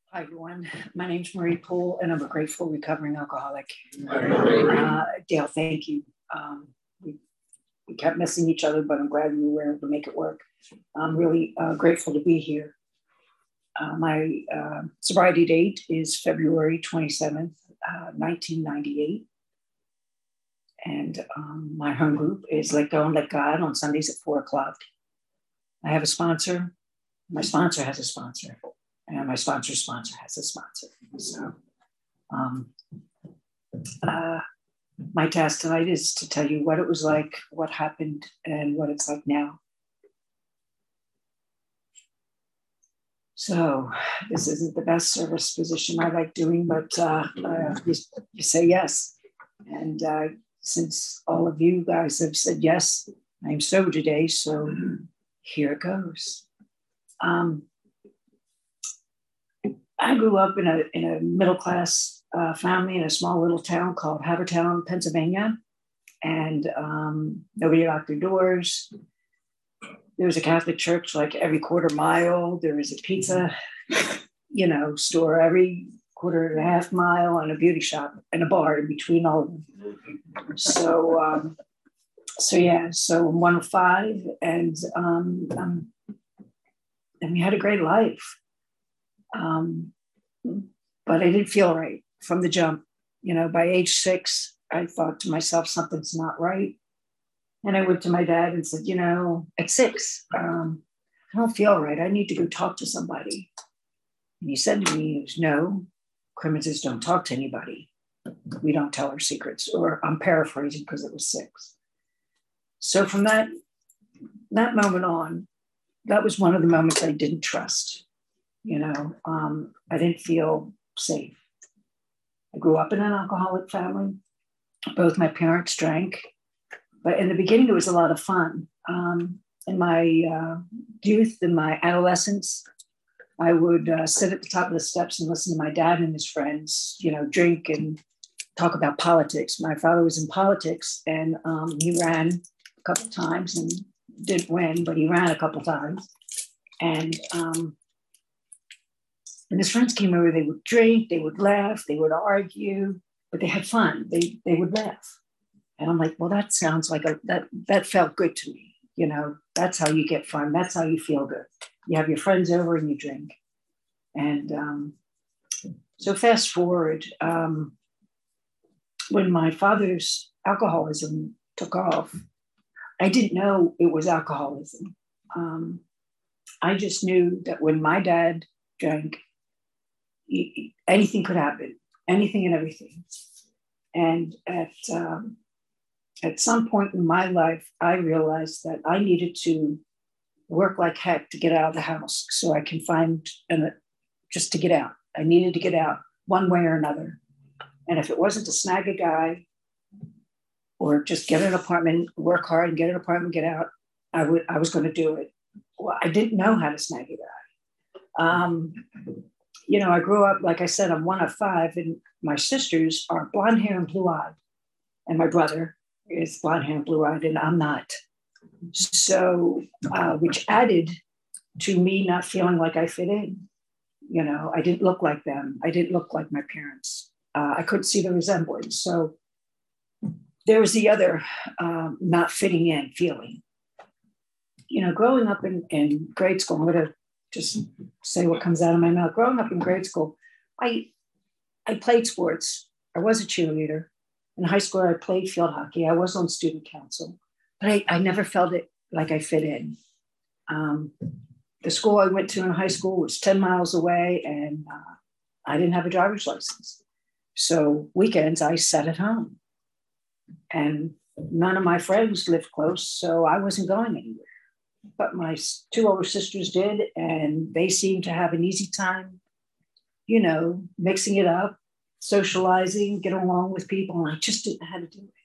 Hi, everyone. My name's Marie Poole, and I'm a grateful recovering alcoholic. Dale, thank you. We kept missing each other, but I'm glad we were able to make it work. I'm really grateful to be here. My sobriety date is February 27th, 1998. And my home group is Let Go and Let God on Sundays at 4 o'clock. I have a sponsor. My sponsor has a sponsor. And my sponsor's sponsor has a sponsor. So my task tonight is to tell you what it was like, what happened, and what it's like now. So this isn't the best service position I like doing, but you say yes. And since all of you guys have said yes, I'm sober today, so here it goes. I grew up in a middle-class family in a small little town called Havertown, Pennsylvania. And nobody locked their doors. There was a Catholic church like every quarter mile. There was a pizza, store every quarter and a half mile, and a beauty shop and a bar in between all of them. So I'm one of five, and we had a great life. But I didn't feel right from the jump. By age 6, I thought to myself, something's not right. And I went to my dad and said, at 6, I don't feel right. I need to go talk to somebody. And he said to me, no, criminals don't talk to anybody. We don't tell our secrets. Or I'm paraphrasing because it was 6. So from that moment on, that was one of the moments I didn't trust. I didn't feel safe. I grew up in an alcoholic family. Both my parents drank, but in the beginning, it was a lot of fun. In my youth, in my adolescence, I would sit at the top of the steps and listen to my dad and his friends, drink and talk about politics. My father was in politics, and he ran a couple of times and didn't win, but he ran a couple of times. And his friends came over, they would drink, they would laugh, they would argue, but they had fun. They would laugh. And I'm like, well, that sounds like that felt good to me. That's how you get fun. That's how you feel good. You have your friends over and you drink. And so fast forward, when my father's alcoholism took off, I didn't know it was alcoholism. I just knew that when my dad drank, anything could happen, anything and everything. And at some point in my life, I realized that I needed to work like heck to get out of the house so I can find just to get out. I needed to get out one way or another. And if it wasn't to snag a guy or just get an apartment, work hard and get an apartment, get out, I was going to do it. Well, I didn't know how to snag a guy. I grew up, like I said, I'm one of 5, and my sisters are blonde hair and blue-eyed. And my brother is blonde hair and blue-eyed, and I'm not. So, which added to me not feeling like I fit in. I didn't look like them. I didn't look like my parents. I couldn't see the resemblance. So there was the other not fitting in feeling. Growing up in grade school, I'm going to just say what comes out of my mouth. Growing up in grade school, I played sports. I was a cheerleader. In high school, I played field hockey. I was on student council, but I never felt it like I fit in. The school I went to in high school was 10 miles away, and I didn't have a driver's license. So weekends, I sat at home. And none of my friends lived close, so I wasn't going anywhere. But my 2 older sisters did, and they seemed to have an easy time, mixing it up, socializing, getting along with people, and I just didn't know how to do it.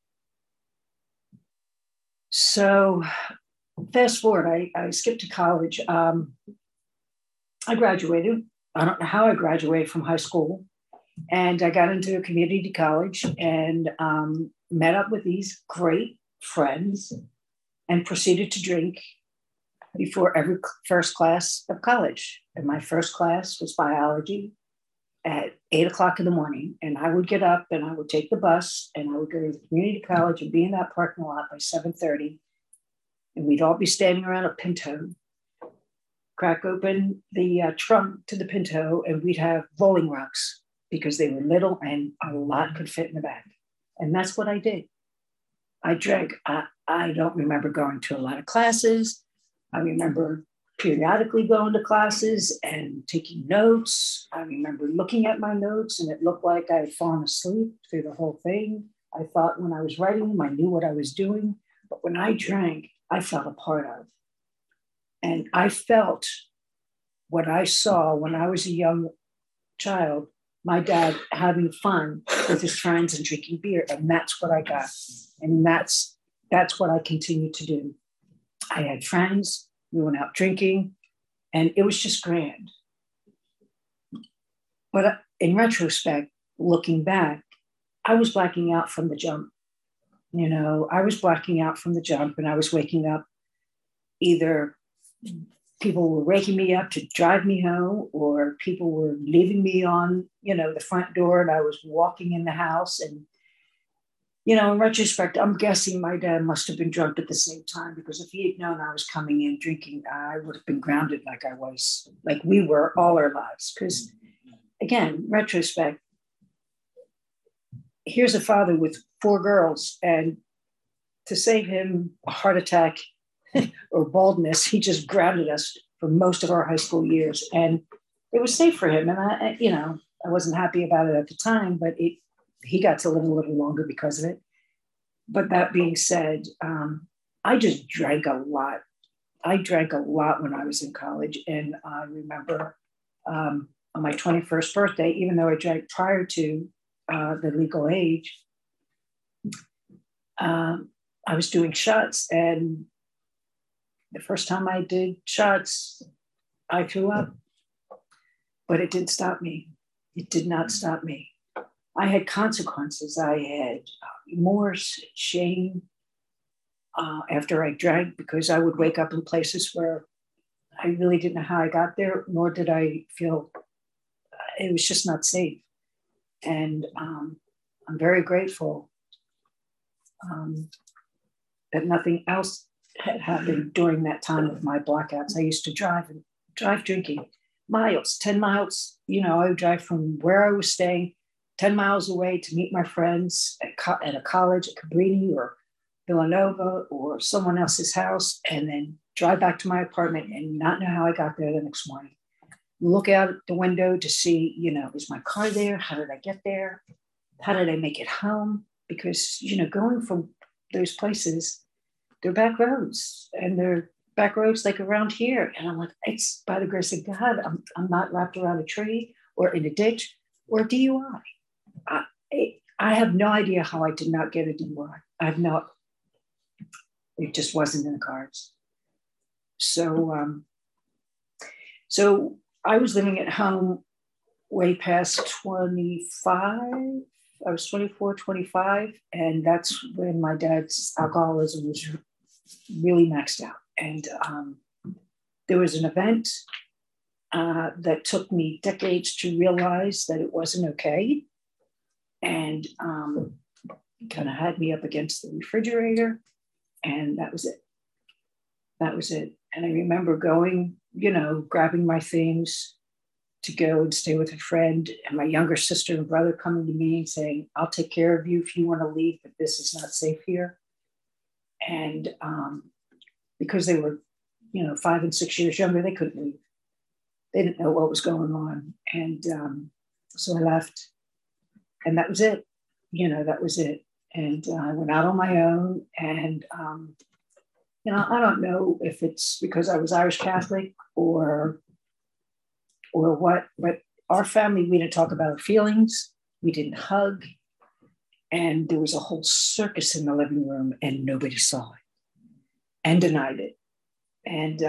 So fast forward, I skipped to college. I graduated. I don't know how I graduated from high school, and I got into a community college and met up with these great friends and proceeded to drink before every first class of college. And my first class was biology at 8 o'clock in the morning. And I would get up and I would take the bus and I would go to the community college and be in that parking lot by 7:30. And we'd all be standing around a Pinto, crack open the trunk to the Pinto, and we'd have bowling rugs because they were little and a lot could fit in the back. And that's what I did. I drank. I don't remember going to a lot of classes. I remember periodically going to classes and taking notes. I remember looking at my notes and it looked like I had fallen asleep through the whole thing. I thought when I was writing them, I knew what I was doing. But when I drank, I felt a part of. And I felt what I saw when I was a young child, my dad having fun with his friends and drinking beer. And that's what I got. And that's what I continue to do. I had friends, we went out drinking, and it was just grand. But in retrospect, looking back, I was blacking out from the jump. I was blacking out from the jump, and I was waking up. Either people were waking me up to drive me home, or people were leaving me on, the front door, and I was walking in the house. And, in retrospect, I'm guessing my dad must have been drunk at the same time, because if he had known I was coming in drinking, I would have been grounded like we were all our lives. Because, again, retrospect, here's a father with 4 girls, and to save him a heart attack or baldness, he just grounded us for most of our high school years. And it was safe for him. And I wasn't happy about it at the time, but he got to live a little longer because of it. But that being said, I just drank a lot. I drank a lot when I was in college. And I remember on my 21st birthday, even though I drank prior to the legal age, I was doing shots. And the first time I did shots, I threw up. But it didn't stop me. It did not stop me. I had consequences. I had remorse, shame after I drank, because I would wake up in places where I really didn't know how I got there, nor did I feel it was just not safe. And I'm very grateful that nothing else had happened during that time of my blackouts. I used to drive drinking miles, 10 miles. I would drive from where I was staying 10 miles away to meet my friends at a college at Cabrini or Villanova or someone else's house, and then drive back to my apartment and not know how I got there the next morning. Look out the window to see, is my car there? How did I get there? How did I make it home? Because, going from those places, they're back roads, and they're back roads like around here. And I'm like, it's by the grace of God, I'm not wrapped around a tree or in a ditch or a DUI. I have no idea how I did not get a DUI. It just wasn't in the cards. So I was living at home way past 25. I was 24, 25. And that's when my dad's alcoholism was really maxed out. And there was an event that took me decades to realize that it wasn't okay. And kind of had me up against the refrigerator. And that was it. And I remember going, grabbing my things to go and stay with a friend, and my younger sister and brother coming to me and saying, I'll take care of you if you want to leave, but this is not safe here. And because they were, 5 and 6 years younger, they couldn't leave. They didn't know what was going on. And so I left, and that was it. That was it. And I went out on my own. And, I don't know if it's because I was Irish Catholic or what, but our family, we didn't talk about our feelings. We didn't hug. And there was a whole circus in the living room, and nobody saw it and denied it. And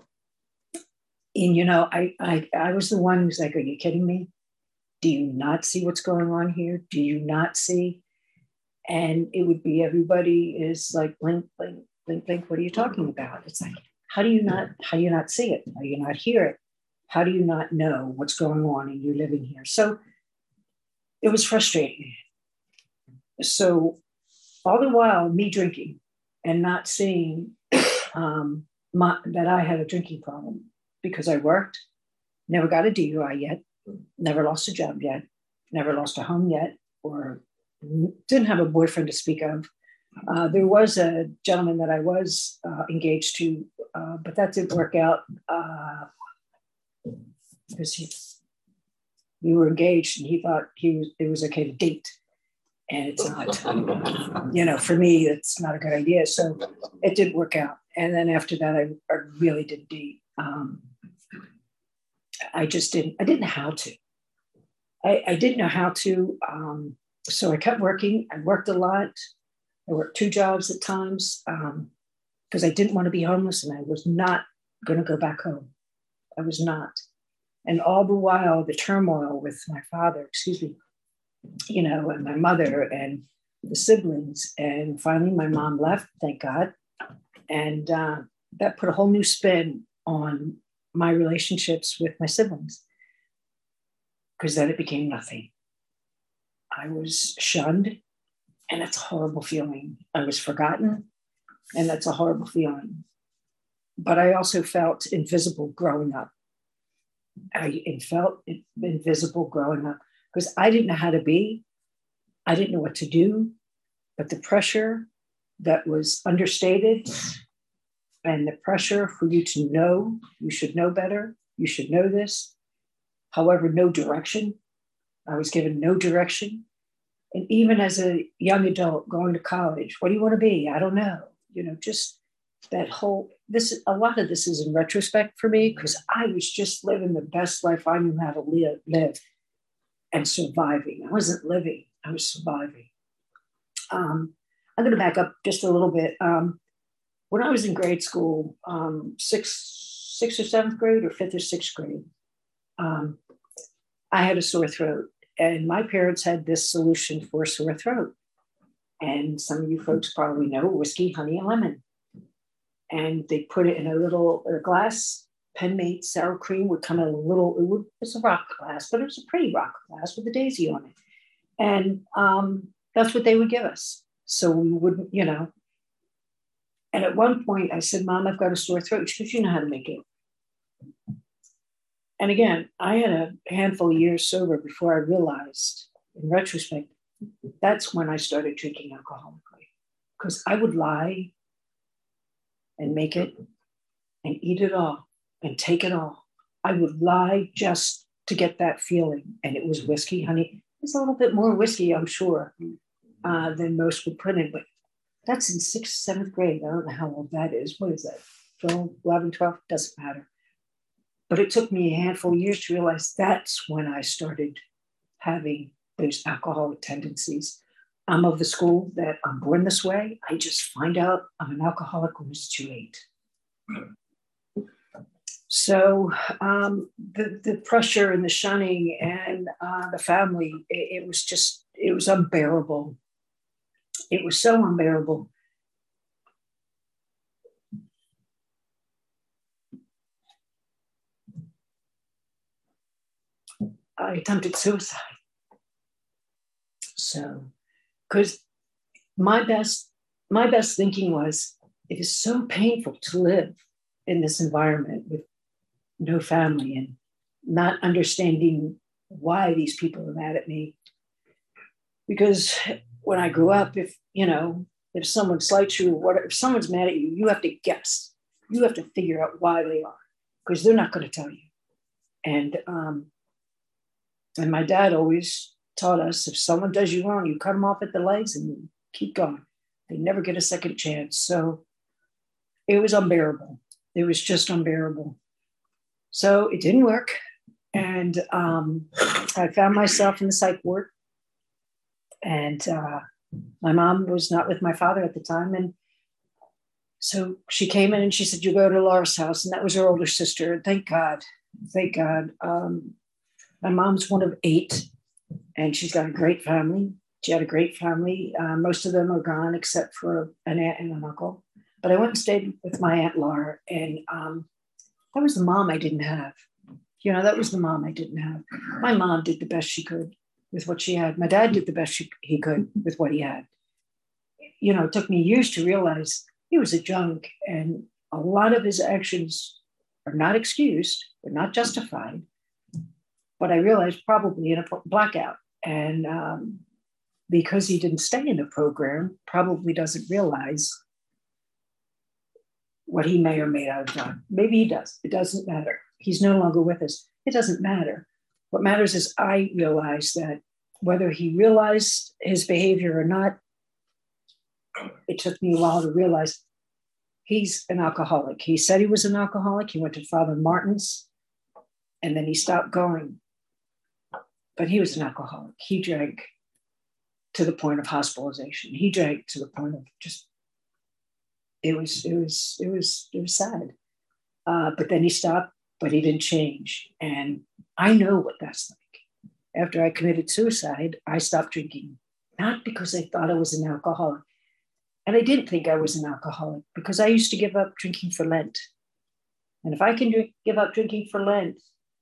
I was the one who's like, are you kidding me? Do you not see what's going on here? Do you not see? And it would be, everybody is like, blink, blink, blink, blink. What are you talking about? It's like, how do you not see it? How do you not hear it? How do you not know what's going on and you're living here? So it was frustrating. So all the while, me drinking and not seeing that I had a drinking problem because I worked, never got a DUI yet, never lost a job yet, never lost a home yet, or didn't have a boyfriend to speak of. There was a gentleman that I was engaged to, but that didn't work out because we were engaged and he thought it was okay to date. And it's not, for me, it's not a good idea. So it did work out. And then after that, I really didn't date. I didn't know how to. I didn't know how to. So I kept working. I worked a lot. I worked 2 jobs at times because I didn't want to be homeless and I was not going to go back home. I was not. And all the while, the turmoil with my father, and my mother and the siblings. And finally, my mom left, thank God. And that put a whole new spin on my relationships with my siblings because then it became nothing. I was shunned, and that's a horrible feeling. I was forgotten, and that's a horrible feeling. But I also felt invisible growing up. I felt invisible growing up because I didn't know how to be. I didn't know what to do. But the pressure that was understated and the pressure for you to know, you should know better, you should know this. However, no direction. I was given no direction. And even as a young adult going to college, what do you want to be? I don't know. Just that whole, a lot of this is in retrospect for me because I was just living the best life I knew how to live and surviving. I wasn't living, I was surviving. I'm going to back up just a little bit. When I was in grade school, sixth or seventh grade or 5th or 6th grade, I had a sore throat. And my parents had this solution for sore throat. And some of you folks probably know whiskey, honey, and lemon. And they put it in a glass. Pen-made sour cream would come in it's a rock glass, but it was a pretty rock glass with a daisy on it. And that's what they would give us. So we wouldn't, And at one point I said, Mom, I've got a sore throat. She goes, you know how to make it. And again, I had a handful of years sober before I realized, in retrospect, that's when I started drinking alcoholically. Because I would lie and make it and eat it all and take it all. I would lie just to get that feeling. And it was whiskey, honey. It's a little bit more whiskey, I'm sure, than most would put in. But that's in 6th, 7th grade. I don't know how old that is. What is that? 12, 11, 12? Doesn't matter. But it took me a handful of years to realize that's when I started having those alcoholic tendencies. I'm of the school that I'm born this way. I just find out I'm an alcoholic when it's too late. So the pressure and the shunning and the family, it was unbearable. It was so unbearable. I attempted suicide. So, because my best thinking was, it is so painful to live in this environment with no family and not understanding why these people are mad at me. Because when I grew up, if someone slights you or whatever, if someone's mad at you, you have to guess. You have to figure out why they are, because they're not going to tell you. And my dad always taught us, if someone does you wrong, you cut them off at the legs and you keep going. They never get a second chance. So it was unbearable. It was just unbearable. So it didn't work. And I found myself in the psych ward. And my mom was not with my father at the time. And so she came in and she said, you go to Laura's house. And that was her older sister. Thank God. Thank God. My mom's one of 8, and she's got a great family. She had a great family. Most of them are gone except for an aunt and an uncle. But I went and stayed with my Aunt Laura, and that was the mom I didn't have. That was the mom I didn't have. My mom did the best she could with what she had. My dad did the best he could with what he had. It took me years to realize he was a junk, and a lot of his actions are not excused, they're not justified. But I realized probably in a blackout. And because he didn't stay in the program, probably doesn't realize what he may or may not have done. Maybe he does. It doesn't matter. He's no longer with us. It doesn't matter. What matters is I realized that whether he realized his behavior or not, it took me a while to realize he's an alcoholic. He said he was an alcoholic. He went to Father Martin's, and then he stopped going. But he was an alcoholic. He drank to the point of hospitalization. He drank to the point of just, it was sad. But then he stopped, but he didn't change. And I know what that's like. After I committed suicide, I stopped drinking, not because I thought I was an alcoholic. And I didn't think I was an alcoholic because I used to give up drinking for Lent. And if I can give up drinking for Lent,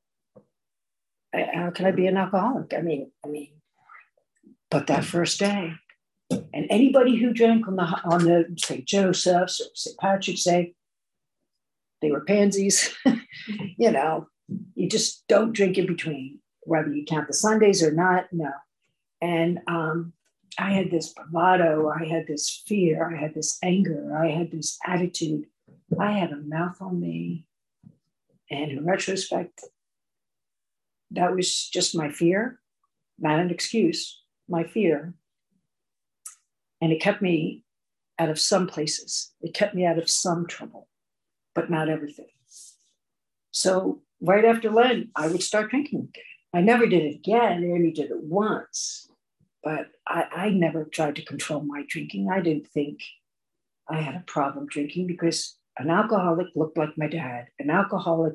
how can I be an alcoholic? I mean, but that first day, and anybody who drank on the St. Joseph's or St. Patrick's Day, they were pansies. You just don't drink in between, whether you count the Sundays or not. No. And I had this bravado, I had this fear, I had this anger, I had this attitude. I had a mouth on me. And in retrospect, that was just my fear, not an excuse, my fear. And it kept me out of some places. It kept me out of some trouble, but not everything. So right after Lent, I would start drinking again. I never did it again. I only did it once. But I never tried to control my drinking. I didn't think I had a problem drinking because an alcoholic looked like my dad. An alcoholic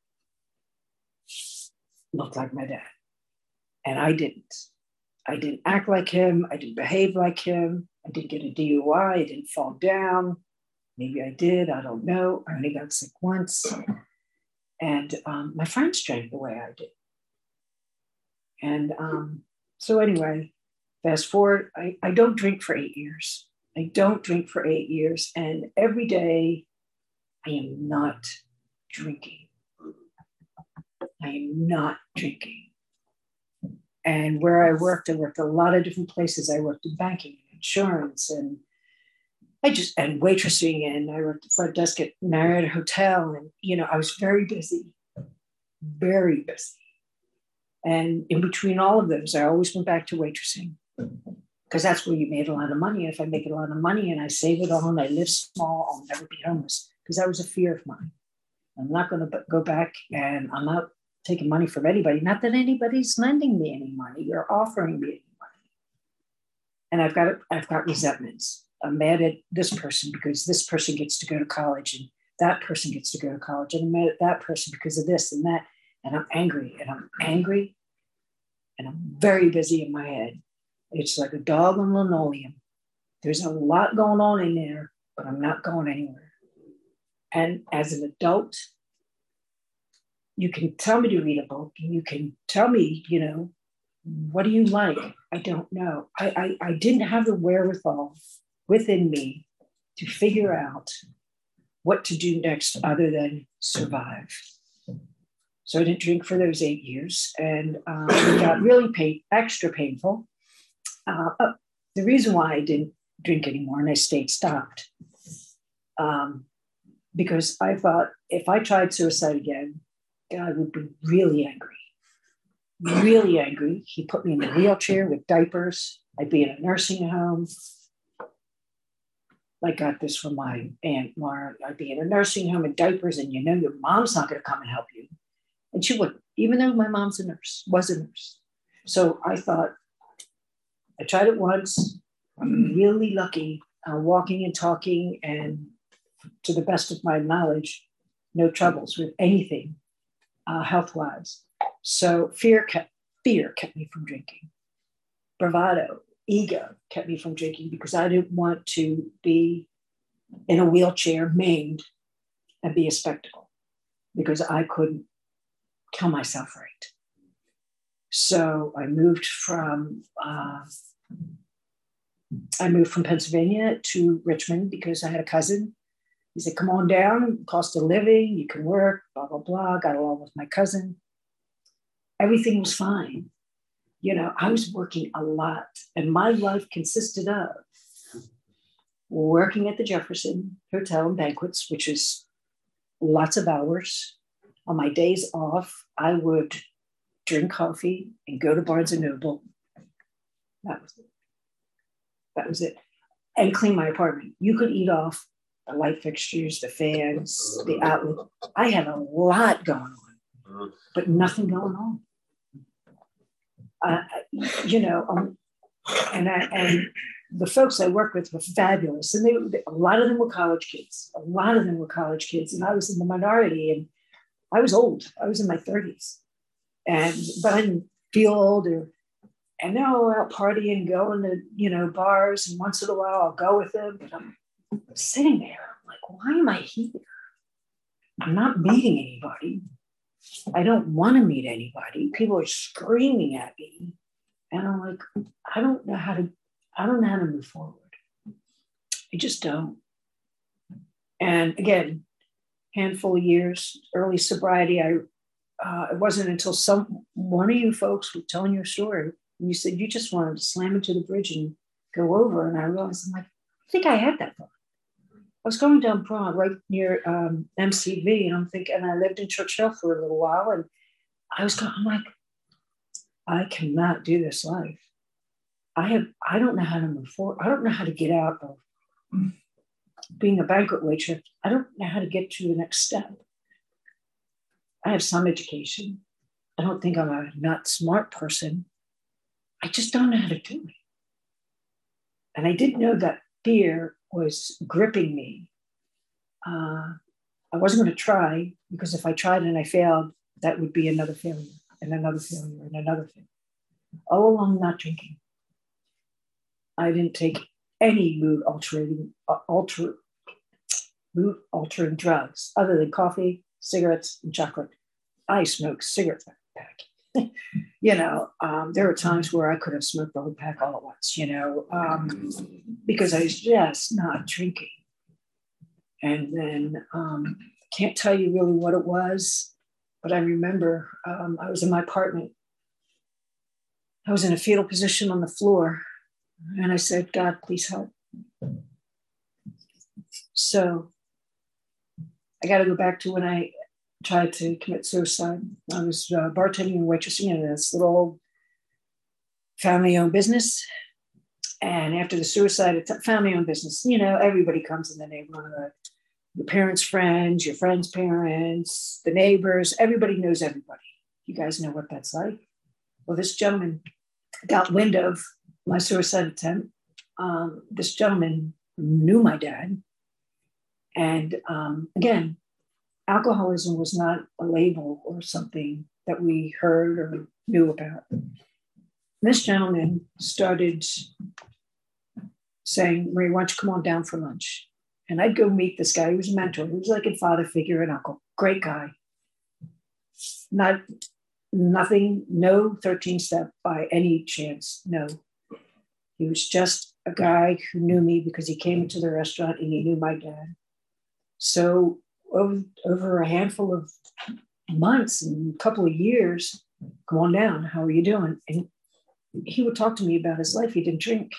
looked like my dad. And I didn't. I didn't act like him. I didn't behave like him. I didn't get a DUI. I didn't fall down. Maybe I did. I don't know. I only got sick once. And my friends drank the way I did. And so anyway, fast forward, I don't drink for 8 years. I don't drink for 8 years. And every day I am not drinking. I am not drinking. And where I worked a lot of different places. I worked in banking, insurance, and and waitressing, and I worked at the front desk at Marriott Hotel. And, I was very busy, very busy. And in between all of those, I always went back to waitressing because that's where you made a lot of money. And if I make a lot of money and I save it all and I live small, I'll never be homeless because that was a fear of mine. I'm not going to go back, and I'm not taking money from anybody. Not that anybody's lending me any money or offering me any money. And I've got resentments. I'm mad at this person because this person gets to go to college and that person gets to go to college. And I'm mad at that person because of this and that. And I'm angry and I'm very busy in my head. It's like a dog on linoleum. There's a lot going on in there, but I'm not going anywhere. And as an adult, you can tell me to read a book and you can tell me, what do you like? I don't know. I didn't have the wherewithal within me to figure out what to do next other than survive. So I didn't drink for those 8 years, and it got really extra painful. The reason why I didn't drink anymore and I stayed stopped, because I thought if I tried suicide again, God would be really angry, really angry. He put me in a wheelchair with diapers. I'd be in a nursing home. I got this from my Aunt Laura. I'd be in a nursing home in diapers, and your mom's not going to come and help you. And she wouldn't, even though my mom's was a nurse. So I thought, I tried it once. I'm really lucky, walking and talking, and to the best of my knowledge, no troubles with anything health-wise. So fear kept me from drinking. Bravado, ego kept me from drinking because I didn't want to be in a wheelchair, maimed, and be a spectacle because I couldn't kill myself right. So I moved from Pennsylvania to Richmond because I had a cousin. He said, come on down, cost of living, you can work, blah, blah, blah. Got along with my cousin. Everything was fine. You know, I was working a lot, and my life consisted of working at the Jefferson Hotel and Banquets, which is lots of hours. On my days off, I would drink coffee and go to Barnes and Noble. That was it. That was it. And clean my apartment. You could eat off the light fixtures, the fans, the outlet. I had a lot going on, but nothing going on. And the folks I worked with were fabulous, and a lot of them were college kids. And I was in the minority, and I was old. I was in my 30s, but I didn't feel old. And they're all out partying, going to bars, and once in a while I'll go with them. But I'm sitting there, I'm like, why am I here? I'm not meeting anybody. I don't want to meet anybody. People are screaming at me. And I'm like, I don't know how to move forward. I just don't. And again, handful of years, early sobriety. It wasn't until one of you folks were telling your story, and you said you just wanted to slam into the bridge and go over. And I realized, I'm like, I think I had that thought. I was going down Prague, right near MCV, and I'm thinking, and I lived in Churchill for a little while, and I'm like, I cannot do this life. I don't know how to move forward. I don't know how to get out of being a banquet waitress. I don't know how to get to the next step. I have some education. I don't think I'm a not smart person. I just don't know how to do it. And I didn't know that fear was gripping me. I wasn't going to try, because if I tried and I failed, that would be another failure and another failure and another failure. All along, not drinking. I didn't take any mood altering drugs other than coffee, cigarettes, and chocolate. I smoked cigarette pack. There were times where I could have smoked the whole pack all at once, because I was just not drinking. And then can't tell you really what it was, but I remember I was in my apartment. I was in a fetal position on the floor, and I said, God, please help. So I got to go back to when I tried to commit suicide. I was bartending and waitressing in this little family-owned business. And after the suicide, family-owned business, everybody comes in the neighborhood. Your parents' friends, your friends' parents, the neighbors, everybody knows everybody. You guys know what that's like. Well, this gentleman got wind of my suicide attempt. This gentleman knew my dad. And again, alcoholism was not a label or something that we heard or knew about. This gentleman started saying, Marie, why don't you come on down for lunch? And I'd go meet this guy. He was a mentor. He was like a father figure and uncle. Great guy. Nothing, no 13-step by any chance. No. He was just a guy who knew me because he came into the restaurant and he knew my dad. So over a handful of months and a couple of years, come on down. How are you doing? And he would talk to me about his life. He didn't drink.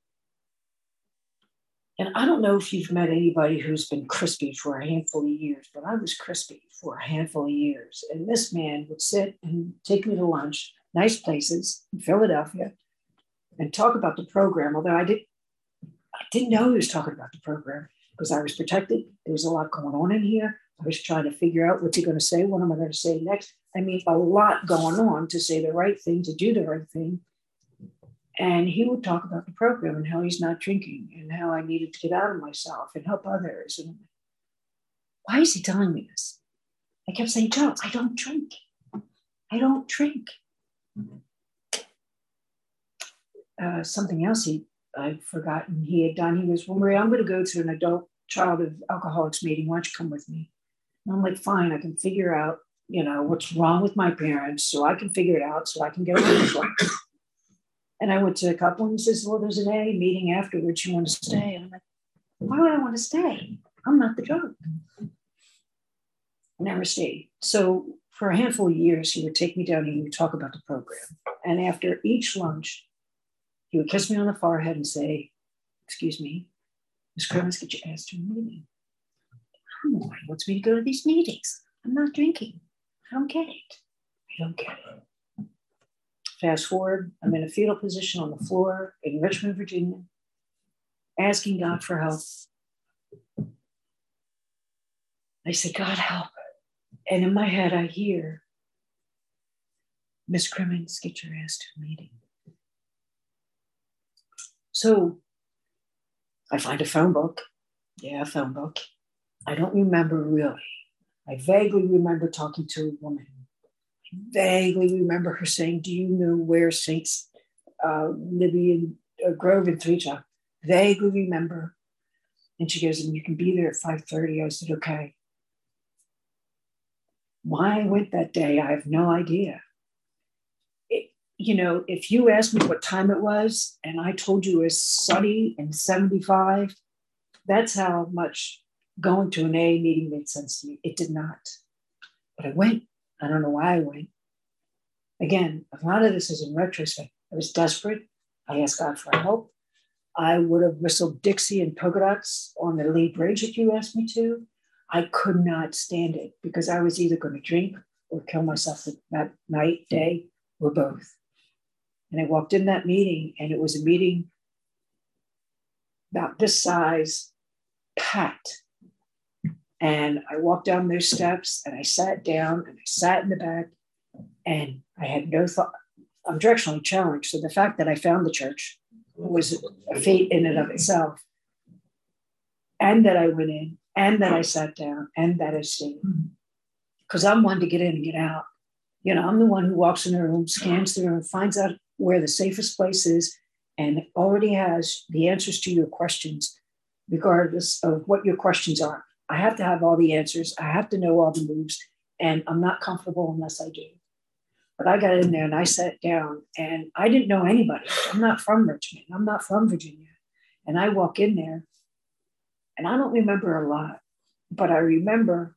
And I don't know if you've met anybody who's been crispy for a handful of years, but I was crispy for a handful of years. And this man would sit and take me to lunch, nice places in Philadelphia, and talk about the program. Although I didn't know he was talking about the program because I was protected. There was a lot going on in here. I was trying to figure out what's he going to say. What am I going to say next? I mean, a lot going on to say the right thing, to do the right thing. And he would talk about the program and how he's not drinking and how I needed to get out of myself and help others. And why is he telling me this? I kept saying, Joe, I don't drink. I don't drink. Something else I'd forgotten he had done. He goes, well, Maria, I'm going to go to an adult child of alcoholics meeting. Why don't you come with me? And I'm like, fine, I can figure out, what's wrong with my parents, so I can figure it out, so I can get away from it. And I went to a couple and he says, well, there's an AA meeting afterwards. You want to stay? And I'm like, why would I want to stay? I'm not the drug. Never stayed. So for a handful of years, he would take me down and he would talk about the program. And after each lunch, he would kiss me on the forehead and say, excuse me, Ms. Crimmins, get your ass to a meeting. I don't know why he wants me to go to these meetings. I'm not drinking. I don't get it. I don't get it. Fast forward, I'm in a fetal position on the floor in Richmond, Virginia, asking God for help. I say, God, help. And in my head, I hear, Miss Crimmins, get your ass to a meeting. So I find a phone book. Yeah, a phone book. I don't remember really. I vaguely remember talking to a woman. I vaguely remember her saying, do you know where Saints Libby and Grove and Threecha? Vaguely remember. And she goes, and you can be there at 5:30. I said, okay. Why I went that day, I have no idea. If you asked me what time it was and I told you it was sunny and 75, that's how much going to an AA meeting made sense to me. It did not. But I went. I don't know why I went. Again, a lot of this is in retrospect. I was desperate. I asked God for help. I would have whistled Dixie and polka dots on the Lee Bridge if you asked me to. I could not stand it because I was either going to drink or kill myself that night, day, or both. And I walked in that meeting, and it was a meeting about this size, packed. And I walked down those steps, and I sat down, and I sat in the back, and I had no thought. I'm directionally challenged. So the fact that I found the church was a fate in and of itself. And that I went in, and that I sat down, and that I stayed. Because I'm one to get in and get out. I'm the one who walks in the room, scans the room, finds out where the safest place is, and already has the answers to your questions, regardless of what your questions are. I have to have all the answers. I have to know all the moves, and I'm not comfortable unless I do. But I got in there and I sat down, and I didn't know anybody. I'm not from Richmond. I'm not from Virginia. And I walk in there, and I don't remember a lot, but I remember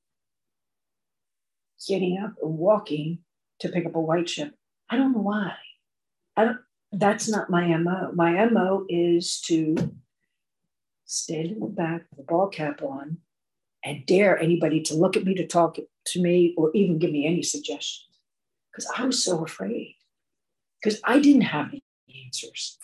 getting up and walking to pick up a white chip. I don't know why. That's not my MO. My MO is to stand in the back with a ball cap on and dare anybody to look at me, to talk to me, or even give me any suggestions. Because I was so afraid. Because I didn't have the answers.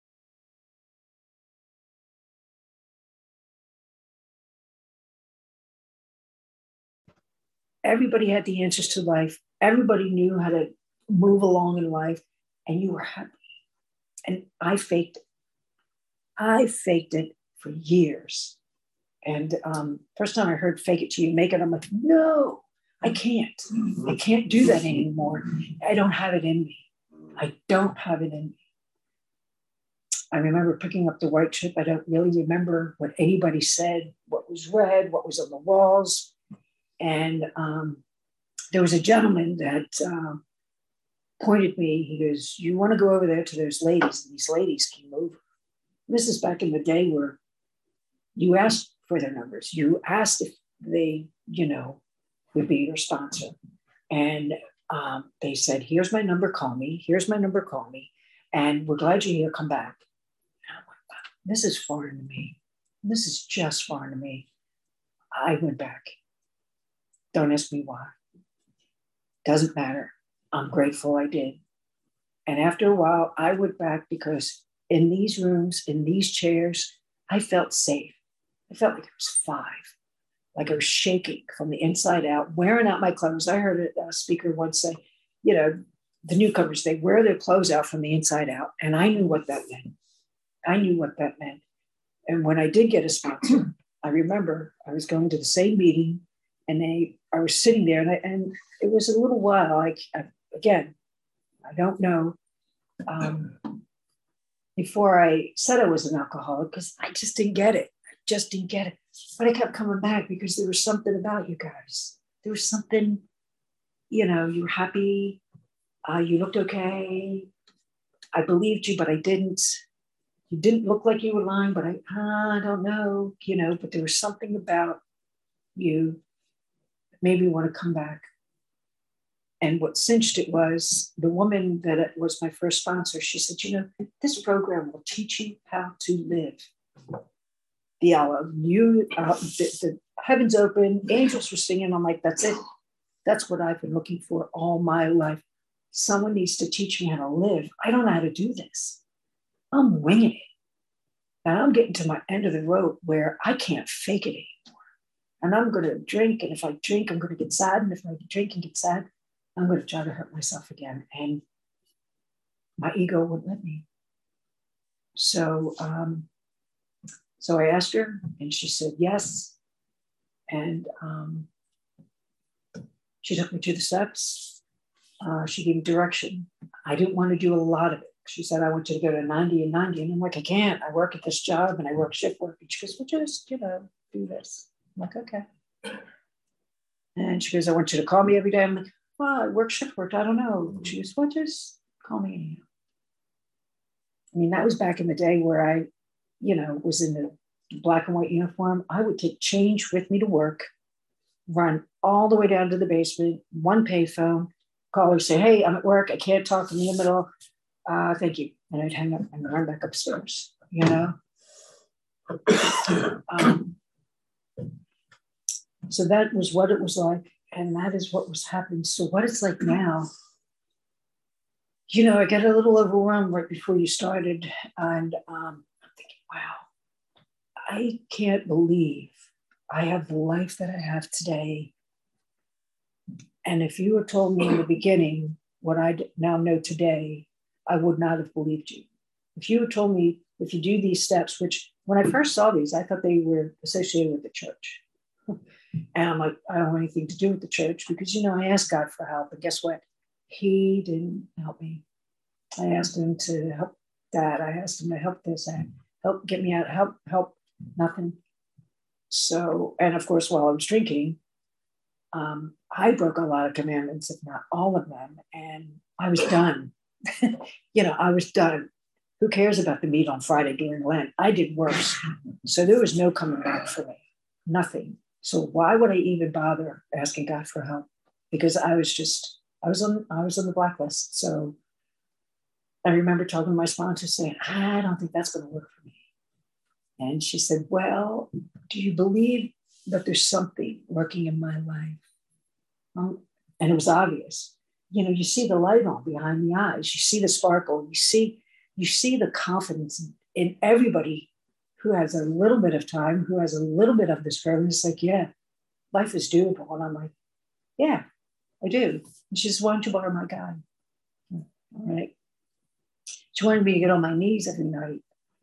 Everybody had the answers to life. Everybody knew how to move along in life, and you were happy. And I faked it. I faked it for years. And first time I heard fake it till you make it, I'm like, no, I can't. I can't do that anymore. I don't have it in me. I don't have it in me. I remember picking up the white chip. I don't really remember what anybody said, what was read, what was on the walls. And there was a gentleman that pointed me. He goes, you want to go over there to those ladies? And these ladies came over. This is back in the day where you asked for their numbers. You asked if they, would be your sponsor. And they said, here's my number, call me. Here's my number, call me. And we're glad you're here, come back. And I'm like, wow, this is foreign to me. This is just foreign to me. I went back. Don't ask me why. Doesn't matter. I'm grateful I did. And after a while, I went back because in these rooms, in these chairs, I felt safe. I felt like I was 5, like I was shaking from the inside out, wearing out my clothes. I heard a speaker once say, the newcomers, they wear their clothes out from the inside out. And I knew what that meant. I knew what that meant. And when I did get a sponsor, I remember I was going to the same meeting, and I was sitting there, and it was a little while. Again, I don't know. Before I said I was an alcoholic, because I just didn't get it. just didn't get it. But I kept coming back because there was something about you guys. There was something, you were happy. You looked okay. I believed you, but I didn't. You didn't look like you were lying, but I don't know, but there was something about you that made me want to come back. And what cinched it was the woman that was my first sponsor. She said, this program will teach you how to live. The heavens open, angels were singing. I'm like, that's it. That's what I've been looking for all my life. Someone needs to teach me how to live. I don't know how to do this. I'm winging it. And I'm getting to my end of the road where I can't fake it anymore. And I'm going to drink. And if I drink, I'm going to get sad. And if I drink and get sad, I'm going to try to hurt myself again. And my ego wouldn't let me. So I asked her, and she said yes. And she took me to the steps. She gave me direction. I didn't want to do a lot of it. She said, I want you to go to 90 and 90. And I'm like, I can't. I work at this job and I work shift work. And she goes, well, just, do this. I'm like, okay. And she goes, I want you to call me every day. I'm like, well, I work shift work. I don't know. She goes, well, just call me anyhow. I mean, that was back in the day where I, was in the black and white uniform. I would take change with me to work, run all the way down to the basement, one payphone, call her, say, hey, I'm at work. I can't talk in the middle. Thank you. And I'd hang up and run back upstairs, So that was what it was like. And that is what was happening. So what it's like now, I got a little overwhelmed right before you started. And I'm thinking, wow, I can't believe I have the life that I have today. And if you had told me in the beginning what I now know today, I would not have believed you. If you had told me, if you do these steps, which when I first saw these, I thought they were associated with the church. And I'm like, I don't want anything to do with the church because, I asked God for help. And guess what? He didn't help me. I asked him to help that. I asked him to help this. Help get me out. Help, nothing. So, and of course, while I was drinking, I broke a lot of commandments, if not all of them. And I was done. I was done. Who cares about the meat on Friday during Lent? I did worse. So there was no coming back for me. Nothing. So why would I even bother asking God for help? Because I was on the blacklist. So I remember talking to my sponsor saying, I don't think that's going to work for me. And she said, well, do you believe that there's something working in my life? And it was obvious. You see the light on behind the eyes. You see the sparkle. You see the confidence in everybody who has a little bit of time, who has a little bit of this program. It's like, yeah, life is doable. And I'm like, yeah, I do. And she says, why don't you borrow my guide? All right. She wanted me to get on my knees every night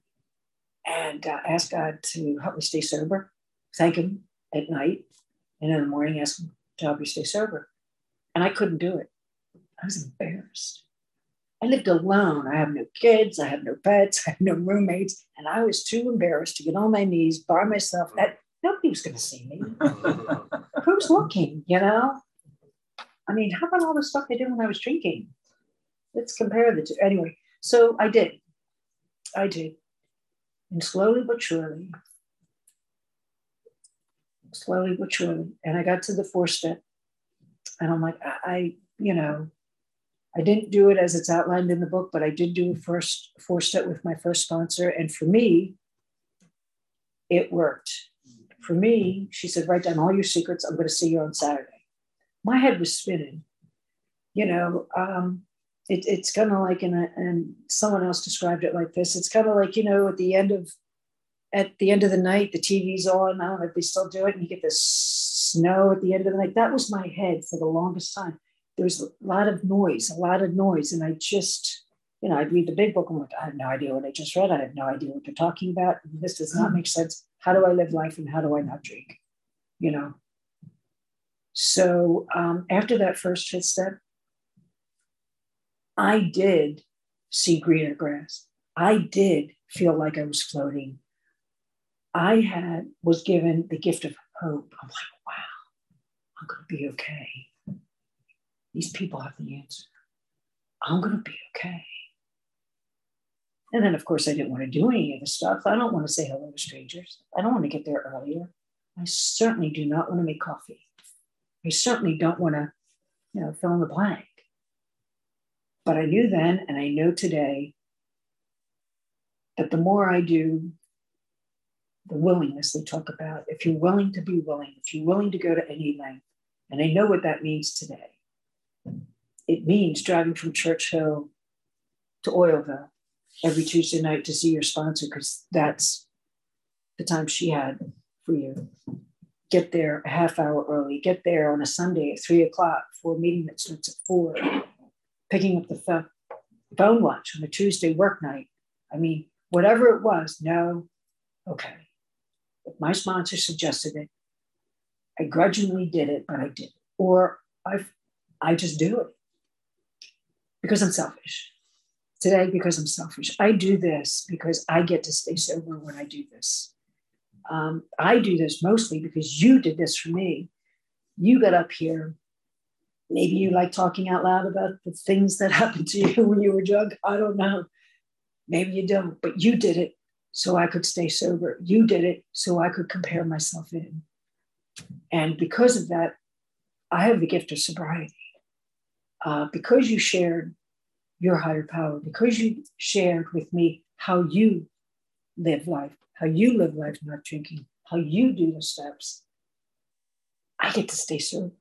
and ask God to help me stay sober, thank him at night, and in the morning ask him to help me stay sober. And I couldn't do it. I was embarrassed. I lived alone. I have no kids. I have no pets. I have no roommates. And I was too embarrassed to get on my knees by myself. Nobody was going to see me. Who's looking, I mean, how about all the stuff I did when I was drinking? Let's compare the two. Anyway, so I did. And slowly but surely. And I got to the 4th step. And I'm like, I didn't do it as it's outlined in the book, but I did do a 4th step with my first sponsor. And for me, it worked. For me, she said, write down all your secrets. I'm going to see you on Saturday. My head was spinning. It's kind of like, and someone else described it like this. It's kind of like, at the end of the night, the TV's on. I don't know if they still do it. And you get this snow at the end of the night. That was my head for the longest time. There was a lot of noise. And I just, I'd read the big book. I'm like, I have no idea what I just read. I have no idea what they're talking about. This does not make sense. How do I live life and how do I not drink? So after that first 5th step, I did see greener grass. I did feel like I was floating. was given the gift of hope. I'm like, wow, I'm going to be okay. These people have the answer. I'm going to be okay. And then, of course, I didn't want to do any of the stuff. I don't want to say hello to strangers. I don't want to get there earlier. I certainly do not want to make coffee. I certainly don't want to, fill in the blank. But I knew then, and I know today, that the more I do, the willingness they talk about, if you're willing to be willing, if you're willing to go to any length, and I know what that means today. It means driving from Churchill to Oilville every Tuesday night to see your sponsor, because that's the time she had for you. Get there a half hour early, get there on a Sunday at 3 o'clock for a meeting that starts at 4, picking up the phone lunch on a Tuesday work night. I mean, whatever it was, no, okay. If my sponsor suggested it, I grudgingly did it, but I did it. Or I just do it because I'm selfish. Today, because I'm selfish. I do this because I get to stay sober when I do this. I do this mostly because you did this for me. You got up here. Maybe you like talking out loud about the things that happened to you when you were drunk. I don't know. Maybe you don't, but you did it so I could stay sober. You did it so I could compare myself in. And because of that, I have the gift of sobriety. Because you shared your higher power, because you shared with me how you live life not drinking, how you do the steps, I get to stay sober.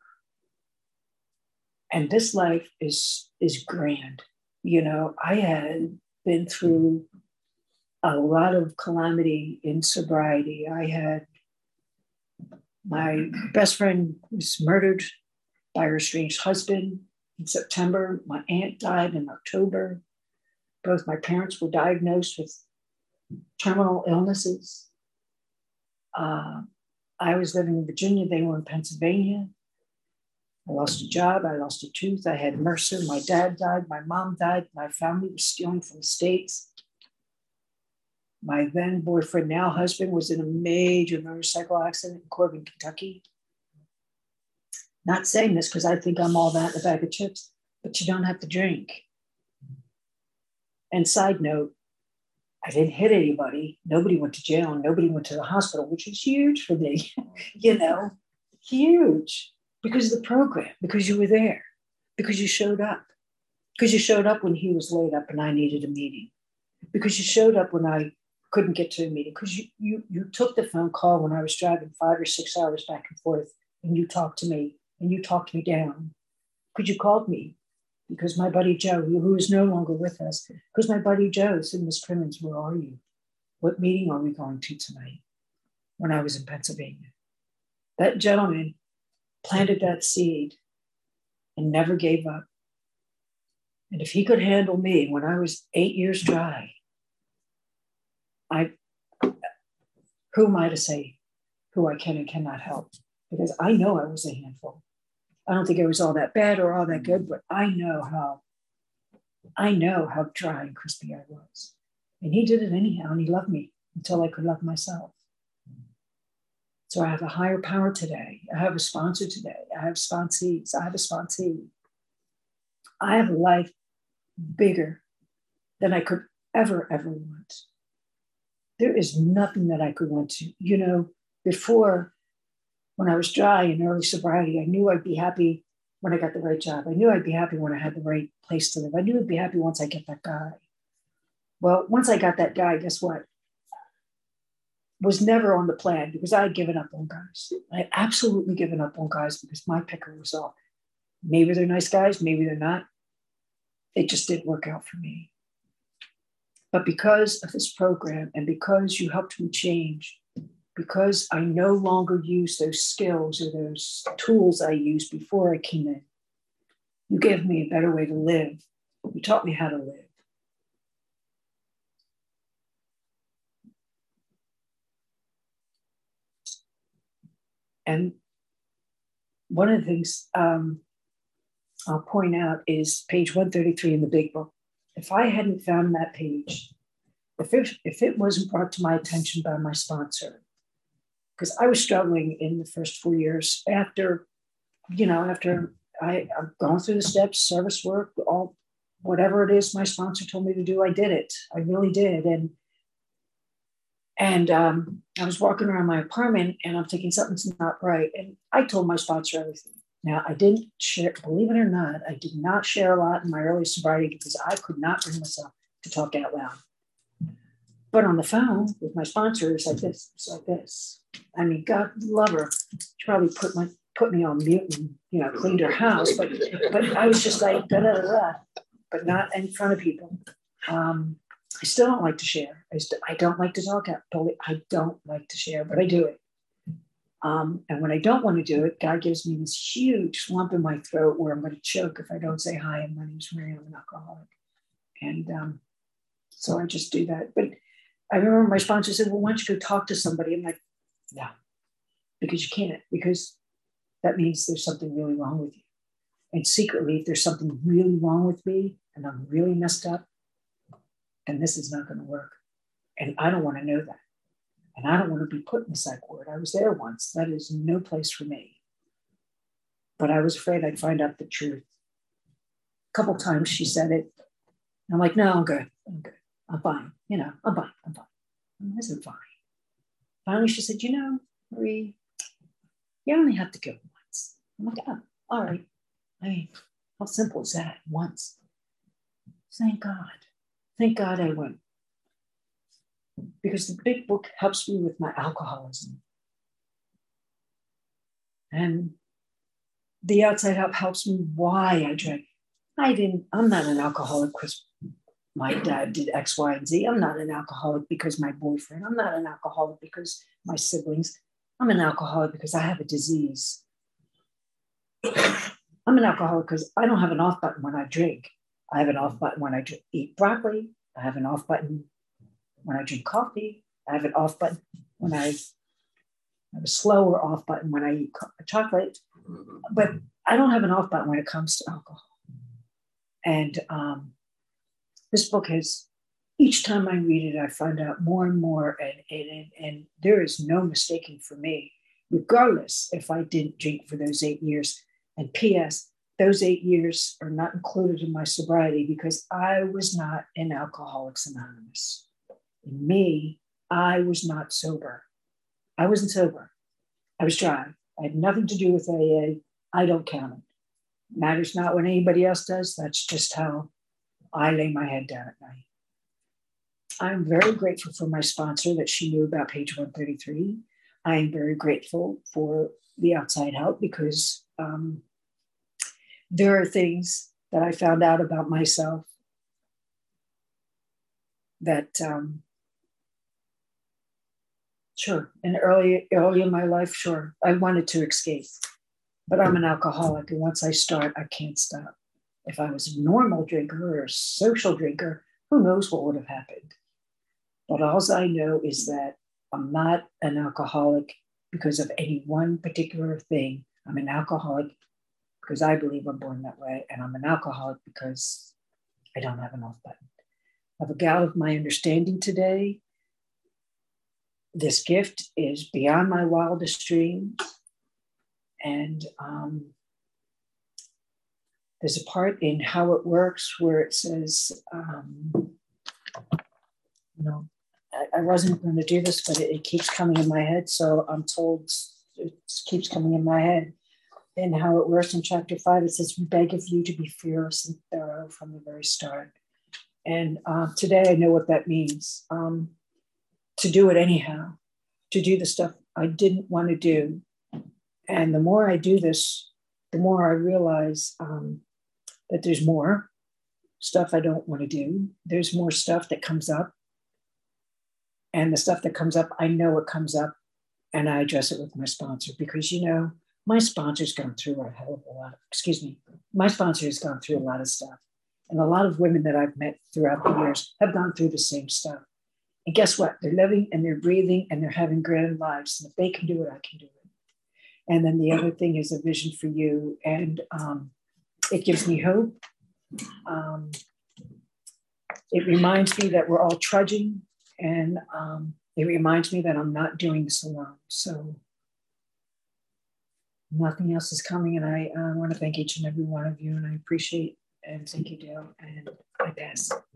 And this life is grand. I had been through a lot of calamity in sobriety. I had my best friend was murdered by her estranged husband in September. My aunt died in October. Both my parents were diagnosed with terminal illnesses. I was living in Virginia. They were in Pennsylvania. I lost a job. I lost a tooth. I had MRSA. My dad died. My mom died. My family was stealing from the States. My then boyfriend, now husband, was in a major motorcycle accident in Corbin, Kentucky. Not saying this because I think I'm all that in a bag of chips, but you don't have to drink. And side note, I didn't hit anybody. Nobody went to jail. Nobody went to the hospital, which was huge for me, huge. Because of the program, because you were there, because you showed up. Because you showed up when he was laid up and I needed a meeting. Because you showed up when I couldn't get to a meeting. Because you took the phone call when I was driving 5 or 6 hours back and forth, and you talked to me, and you talked me down. Because you called me. Because my buddy Joe, who is no longer with us, because my buddy Joe said, Miss Crimmins, where are you? What meeting are we going to tonight? When I was in Pennsylvania. That gentleman planted that seed and never gave up. And if he could handle me when I was 8 years dry, who am I to say who I can and cannot help? Because I know I was a handful. I don't think I was all that bad or all that good, but I know how dry and crispy I was. And he did it anyhow, and he loved me until I could love myself. So I have a higher power today. I have a sponsor today. I have sponsees. I have a sponsee. I have a life bigger than I could ever want. There is nothing that I could want to. Before, when I was dry in early sobriety, I knew I'd be happy when I got the right job. I knew I'd be happy when I had the right place to live. I knew I'd be happy once I get that guy. Well, once I got that guy, guess what? Was never on the plan because I had given up on guys. I had absolutely given up on guys because my picker was off. Maybe they're nice guys, maybe they're not. It just didn't work out for me. But because of this program and because you helped me change, because I no longer use those skills or those tools I used before I came in, you gave me a better way to live. You taught me how to live. And one of the things I'll point out is page 133 in the big book. If I hadn't found that page, if it wasn't brought to my attention by my sponsor, because I was struggling in the first 4 years after I've gone through the steps, service work, all whatever it is my sponsor told me to do, I did it. I really did. And I was walking around my apartment and I'm thinking something's not right. And I told my sponsor everything. Now, I didn't share, believe it or not, I did not share a lot in my early sobriety because I could not bring myself to talk out loud. But on the phone with my sponsor, it's like this, it's like this. I mean, God love her. She probably put me on mute and, cleaned her house. But I was just like, da, da, da, da, but not in front of people. I still don't like to share. I don't like to talk out. I don't like to share, but I do it. And when I don't want to do it, God gives me this huge lump in my throat where I'm going to choke if I don't say hi. And my name's Mary. I'm an alcoholic. And so I just do that. But I remember my sponsor said, well, why don't you go talk to somebody? I'm like, no, because you can't, because that means there's something really wrong with you. And secretly, if there's something really wrong with me and I'm really messed up, then this is not going to work. And I don't want to know that. And I don't want to be put in the psych ward. I was there once. That is no place for me. But I was afraid I'd find out the truth. A couple times she said it. And I'm like, no, I'm good. I'm fine. I'm fine. I wasn't fine. Finally, she said, Marie, you only have to go once. I'm like, oh, all right. I mean, how simple is that? Once. Thank God. Thank God I went. Because the big book helps me with my alcoholism. And the outside help helps me why I drank. I'm not an alcoholic because my dad did X, Y, and Z. I'm not an alcoholic because my boyfriend. I'm not an alcoholic because my siblings. I'm an alcoholic because I have a disease. I'm an alcoholic because I don't have an off button when I drink. I have an off button when I eat broccoli. I have an off button when I drink coffee. I have an off button when I have a slower off button when I eat chocolate. But I don't have an off button when it comes to alcohol. And this book has, each time I read it, I find out more and more. And there is no mistaking for me, regardless if I didn't drink for those 8 years. And P.S., those 8 years are not included in my sobriety because I was not in Alcoholics Anonymous. In me, I was not sober. I wasn't sober. I was dry. I had nothing to do with AA. I don't count it. Matters not what anybody else does. That's just how I lay my head down at night. I'm very grateful for my sponsor that she knew about page 133. I am very grateful for the outside help because there are things that I found out about myself that, sure, and early in my life, sure, I wanted to escape, but I'm an alcoholic, and once I start, I can't stop. If I was a normal drinker or a social drinker, who knows what would have happened? But all I know is that I'm not an alcoholic because of any one particular thing. I'm an alcoholic because I believe I'm born that way, and I'm an alcoholic because I don't have an off button. I have a gal of my understanding today. This gift is beyond my wildest dreams. And there's a part in how it works where it says, I wasn't going to do this, but it keeps coming in my head. So I'm told it keeps coming in my head. And how it works in chapter 5, it says, we beg of you to be fearless and thorough from the very start. And today I know what that means. To do it anyhow, to do the stuff I didn't want to do. And the more I do this, the more I realize that there's more stuff I don't want to do. There's more stuff that comes up. And the stuff that comes up, I know it comes up, and I address it with my sponsor because, my sponsor's gone through a hell of a lot. My sponsor has gone through a lot of stuff. And a lot of women that I've met throughout the years have gone through the same stuff. And guess what? They're living and they're breathing and they're having grand lives. And if they can do it, I can do it. And then the other thing is a vision for you. And it gives me hope. It reminds me that we're all trudging. And it reminds me that I'm not doing this alone. So nothing else is coming. And I want to thank each and every one of you. And I appreciate and thank you, Dale. And I pass.